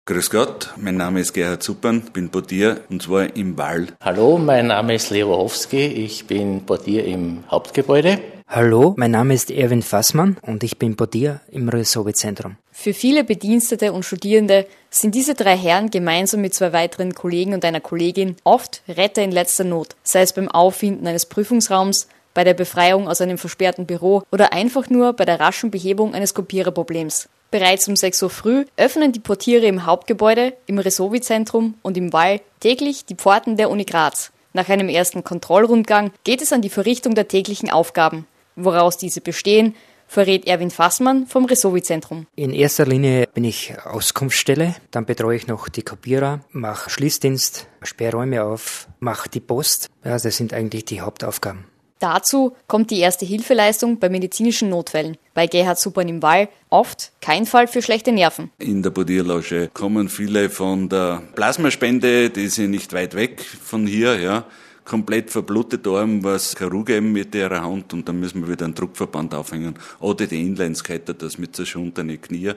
Grüß Gott, mein Name ist Gerhard Suppern, bin Portier und zwar im Wall. Hallo, mein Name ist Leo Wachowski, ich bin Portier im Hauptgebäude. Hallo, mein Name ist Erwin Fassmann und ich bin Portier im Resowi-Zentrum. Für viele Bedienstete und Studierende sind diese drei Herren gemeinsam mit zwei weiteren Kollegen und einer Kollegin oft Retter in letzter Not, sei es beim Auffinden eines Prüfungsraums, bei der Befreiung aus einem versperrten Büro oder einfach nur bei der raschen Behebung eines Kopiererproblems. Bereits um 6 Uhr früh öffnen die Portiere im Hauptgebäude, im Resowi-Zentrum und im Wall täglich die Pforten der Uni Graz. Nach einem ersten Kontrollrundgang geht es an die Verrichtung der täglichen Aufgaben. Woraus diese bestehen, verrät Erwin Fassmann vom Resowi-Zentrum. In erster Linie bin ich Auskunftsstelle, dann betreue ich noch die Kopierer, mache Schließdienst, sperre Räume auf, mache die Post. Ja, das sind eigentlich die Hauptaufgaben. Dazu kommt die erste Hilfeleistung bei medizinischen Notfällen. Bei Gerhard Suppern im Wall oft kein Fall für schlechte Nerven. In der Portierloge kommen viele von der Plasmaspende, die sind nicht weit weg von hier, ja. Komplett verblutet Arm, was keine Ruhe geben mit ihrer Hand und dann müssen wir wieder einen Druckverband aufhängen. Oder die Inlineskater, das mit zerschundenen Knie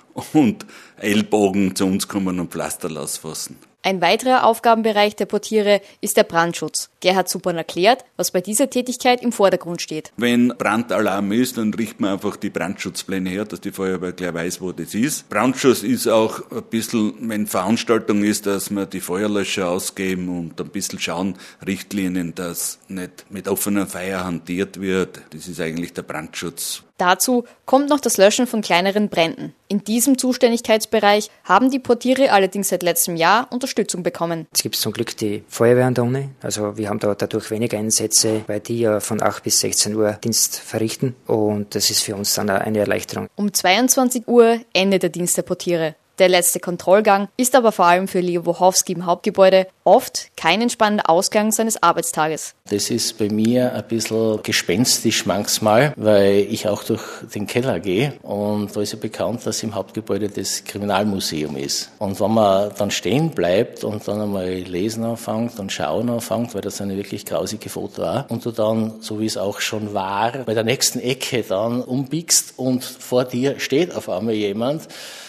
und Ellbogen zu uns kommen und Pflaster ausfassen. Ein weiterer Aufgabenbereich der Portiere ist der Brandschutz. Gerhard Suppern erklärt, was bei dieser Tätigkeit im Vordergrund steht. Wenn Brandalarm ist, dann richten wir einfach die Brandschutzpläne her, dass die Feuerwehr gleich weiß, wo das ist. Brandschutz ist auch ein bisschen, wenn Veranstaltung ist, dass wir die Feuerlöscher ausgeben und ein bisschen schauen, Richtlinien, dass nicht mit offenem Feuer hantiert wird. Das ist eigentlich der Brandschutz. Dazu kommt noch das Löschen von kleineren Bränden. In diesem Zuständigkeitsbereich haben die Portiere allerdings seit letztem Jahr Unterstützung bekommen. Es gibt zum Glück die Feuerwehr an der Uni. Also wir haben da dadurch weniger Einsätze, weil die ja von 8 bis 16 Uhr Dienst verrichten. Und das ist für uns dann eine Erleichterung. Um 22 Uhr endet der Dienst der Portiere. Der letzte Kontrollgang ist aber vor allem für Leo Wachowski im Hauptgebäude oft kein entspannender Ausgang seines Arbeitstages. Das ist bei mir ein bisschen gespenstisch manchmal, weil ich auch durch den Keller gehe und da ist ja bekannt, dass im Hauptgebäude das Kriminalmuseum ist. Und wenn man dann stehen bleibt und dann einmal lesen anfängt und schauen anfängt, weil das sind wirklich grausige Fotos auch, und du dann, so wie es auch schon war, bei der nächsten Ecke dann umbiegst und vor dir steht auf einmal jemand,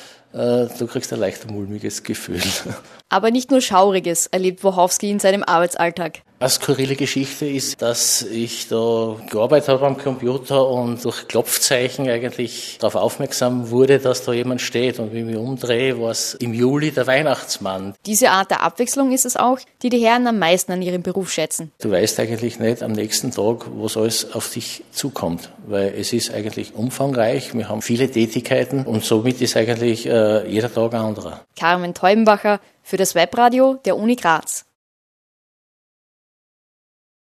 du kriegst ein leicht mulmiges Gefühl. Aber nicht nur Schauriges erlebt Wachowski in seinem Arbeitsalltag. Eine skurrile Geschichte ist, dass ich da gearbeitet habe am Computer und durch Klopfzeichen eigentlich darauf aufmerksam wurde, dass da jemand steht. Und wie ich mich umdrehe, war es im Juli der Weihnachtsmann. Diese Art der Abwechslung ist es auch, die die Herren am meisten an ihrem Beruf schätzen. Du weißt eigentlich nicht am nächsten Tag, was alles auf dich zukommt, weil es ist eigentlich umfangreich. Wir haben viele Tätigkeiten und somit ist eigentlich jeder Tag ein anderer. Carmen Teubenbacher für das Webradio der Uni Graz.